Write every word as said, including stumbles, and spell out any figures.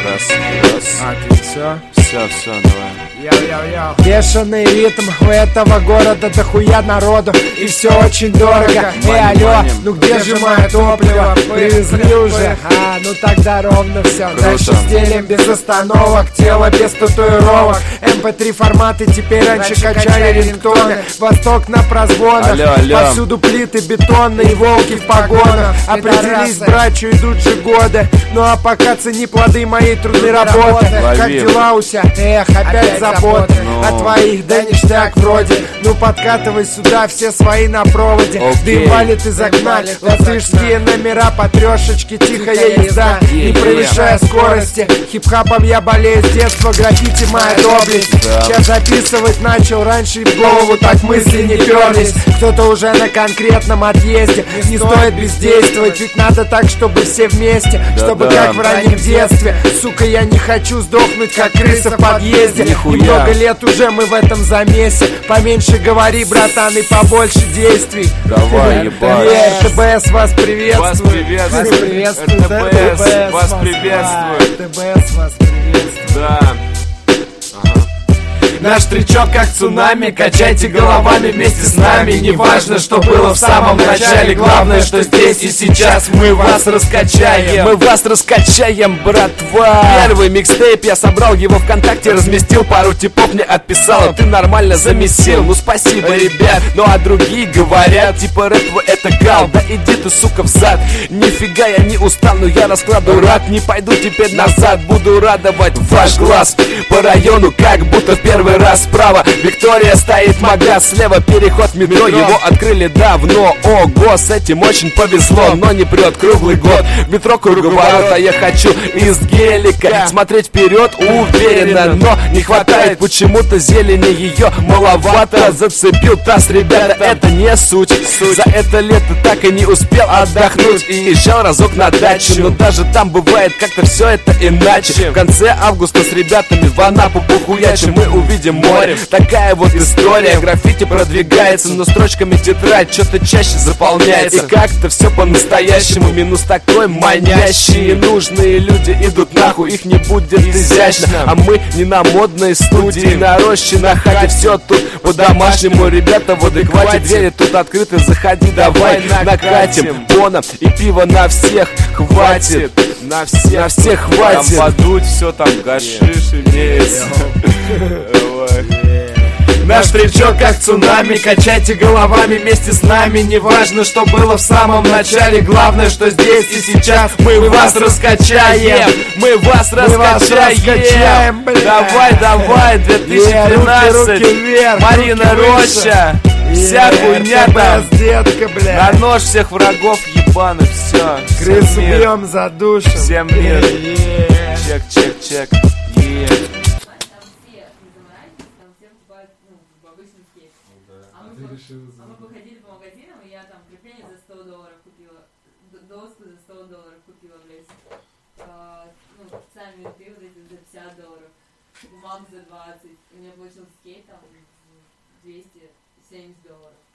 Раз, раз. А, ты все? Все, все, давай. Йоу-йоу-йоу. Бешеный ритм у этого города, дохуя народу, и все очень дорого. Эй, алло, ну где же мое топливо? Привезли уже? А, ну тогда ровно все. Дальше стелем без остановок, тело без татуировок. эм пэ три форматы теперь раньше качали рингтоны. Восток на прозвонах, алло, алло. повсюду плиты бетонные, волки в погонах. Определись, брат, что идут же годы. Ну а пока цени плоды моей трудной работы. Как дела у тебя? Эх, опять заботы. Ну. А твоих, да ништяк вроде. Ну подкатывай сюда, все свои на проводе. Окей. Дым валит из окна, латышские номера по трешечке, тихая езда, не превышая скорости. Хип-хапом я болею с детства, граффити моя доблесть. Да. Сейчас записывать начал, раньше в голову так мысли не перлись. Кто-то уже на конкретном отъезде. Не стоит бездействовать, ведь надо так, чтобы все вместе. Да, Чтобы да. как в раннем детстве. Сука, я не хочу сдохнуть, как крыса в подъезде. Нихуя. И много лет уже мы в этом замесе. Поменьше говори, братан, и побольше действий. Давай, ебать. Эр тэ бэ эс вас приветствует. Вас приветствует. Вас приветствует. эр тэ бэ эс эр тэ бэ эс вас вас- приветствует. эр тэ бэ эс вас приветствует. Да. Наш тречок как цунами, качайте головами вместе с нами. Неважно, что было в самом начале, главное, что здесь и сейчас мы вас раскачаем. Мы вас раскачаем, братва. Первый микстейп, я собрал его ВКонтакте, разместил. Пару типов мне отписало, ты нормально замесил. Ну спасибо, ребят. Ну а другие говорят, типа рэп это гал. Да иди ты, сука, взад. Нифига я не устану, я раскладу рад. Не пойду теперь назад, буду радовать ваш глаз. По району, как будто в первый раз справа Виктория стоит, магаз слева, переход в метро. Его открыли давно, ого, с этим очень повезло. Но не прет круглый год, в метро круговорот. А я хочу из гелика смотреть вперед уверенно. Но не хватает почему-то зелени, ее маловато. Зацепил таз, ребята, это не суть. За это лето так и не успел отдохнуть. И езжал разок на дачу, но даже там бывает как-то все это иначе. В конце августа с ребятами в Анапу похуячим, мы увидим море. Такая вот история, граффити продвигается, но строчками тетрадь что-то чаще заполняется. И как-то все по-настоящему, минус такой манящий. И нужные люди идут нахуй, их не будет изящно. А мы не на модной студии, на роще, на хате, все тут по-домашнему. Ребята в адеквате, двери тут открыты, заходи, давай накатим. Бона и пиво на всех хватит. На всех, на всех хватит. Там подуть, все там гашиш имеется. Наш тречок как цунами, качайте головами вместе с нами. Неважно, что было в самом начале, главное, что здесь и сейчас мы вас раскачаем. Мы вас Мы вас раскачаем, раскачаем. бля. Давай, давай, две тысячи Е, руки, руки тринадцать. вверх, Марина руки выше. Роща. Вся Е, хуйня эр тэ бэ там. эс, детка, бля. На нож всех врагов ебаных, все. Крысу бьем, задушим. Всем мир. Е. Чек, чек, чек. Е. Там все не заморачиваются, там всем покупают, ну, в обычном кейсе. А мы, по- а мы походили по магазинам, и я там крепление за сто долларов купила, д- доску за сто долларов купила, блядь. А, ну, специальные менты вот эти за пятьдесят долларов, бумагу за двадцать. У меня получился скейт там двести семьдесят долларов.